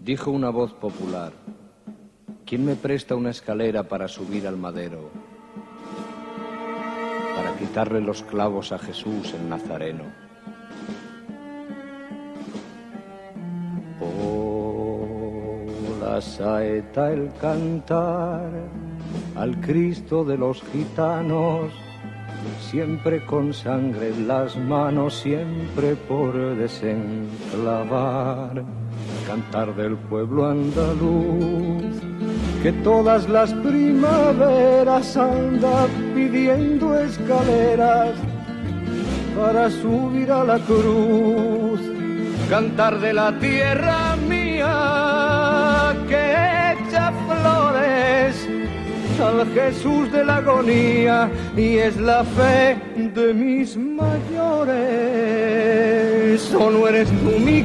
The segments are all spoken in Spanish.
Dijo una voz popular: ¿quién me presta una escalera para subir al madero, para quitarle los clavos a Jesús el Nazareno? Oh, la saeta, el cantar al Cristo de los gitanos, siempre con sangre en las manos, siempre por desenclavar. Cantar del pueblo andaluz, que todas las primaveras anda pidiendo escaleras para subir a la cruz. Cantar de la tierra mía, que echa flores al Jesús de la agonía, y es la fe de mis mayores. Oh, no eres tú mi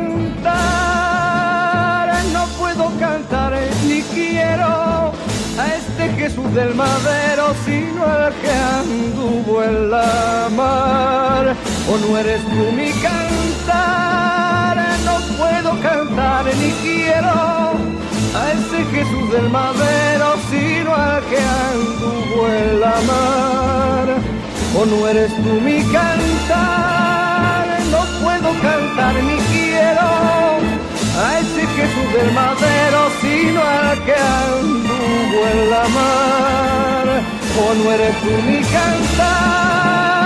cantar, no puedo cantar ni quiero a este Jesús del madero, sino al que anduvo en la mar. Oh, no eres tú mi cantar, no puedo cantar ni quiero a ese Jesús del madero, sino al que anduvo en la mar. Oh, no eres tú mi cantar, no puedo cantar ni quiero a ese Jesús del madero, sino al que anduvo en la mar. Oh, no eres tú mi cantar,